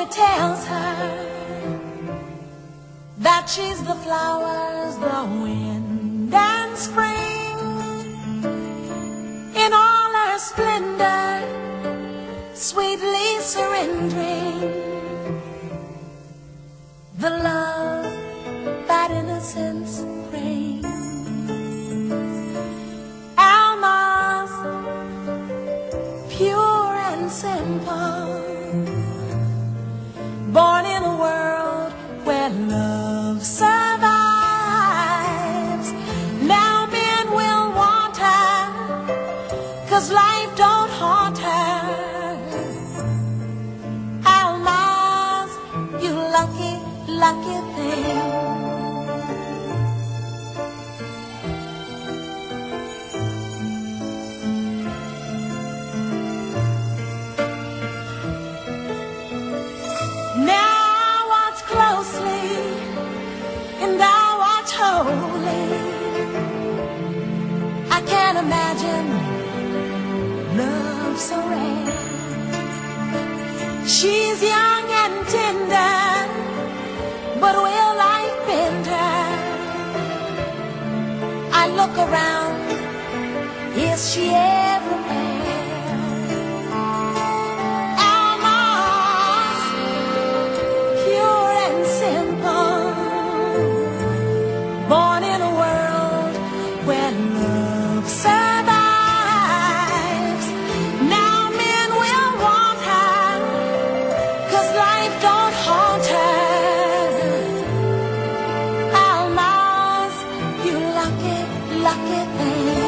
only tells her that she's the flowers, the wind and spring, in all her splendor, sweetly surrendering the love that innocence brings. Alma's pure and simple, born in a world where love survives. Now men will want her, 'cause life don't haunt her. Alma's, you lucky, lucky thing. Now watch closely and thou watch wholly. I can't imagine love so rare. She's young and tender, but will life bend her? I look around, is she everywhere? Alma's pure and simple, born in a world where love survives. Now men will want her, 'cause life don't haunt her. Alma's, you lucky, lucky thing.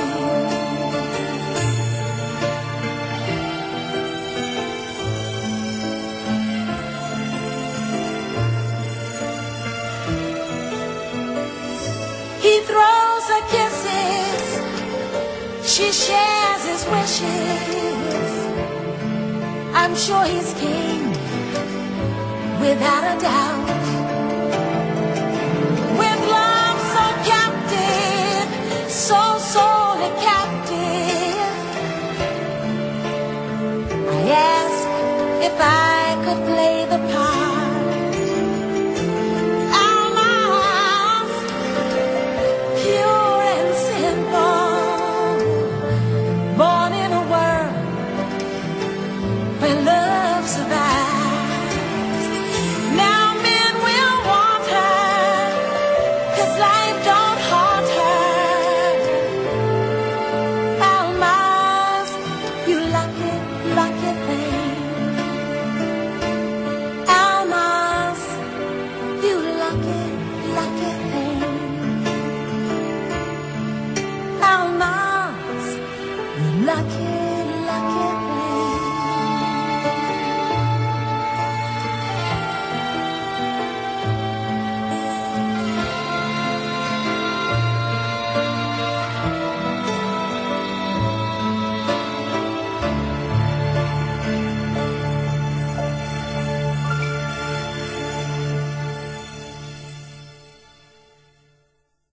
He throws her kisses, she shares his wishes. I'm sure he's king, without a doubt. With love so captive, so sorely captive, I ask if I could play the part.